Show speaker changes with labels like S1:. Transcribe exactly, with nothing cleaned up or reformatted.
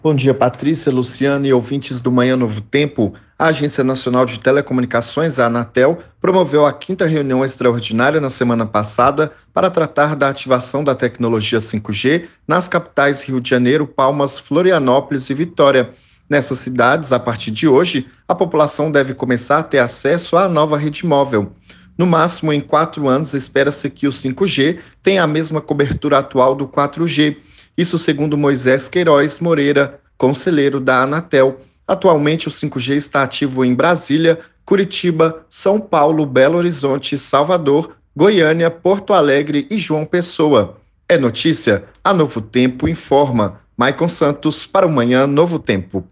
S1: Bom dia, Patrícia, Luciana e ouvintes do Manhã Novo Tempo. A Agência Nacional de Telecomunicações, a Anatel, promoveu a quinta reunião extraordinária na semana passada para tratar da ativação da tecnologia cinco G nas capitais Rio de Janeiro, Palmas, Florianópolis e Vitória. Nessas cidades, a partir de hoje, a população deve começar a ter acesso à nova rede móvel. No máximo, em quatro anos, espera-se que o cinco G tenha a mesma cobertura atual do quatro G. Isso segundo Moisés Queiroz Moreira, conselheiro da Anatel. Atualmente, o cinco G está ativo em Brasília, Curitiba, São Paulo, Belo Horizonte, Salvador, Goiânia, Porto Alegre e João Pessoa. É notícia? A Novo Tempo informa. Maicon Santos para o Manhã Novo Tempo.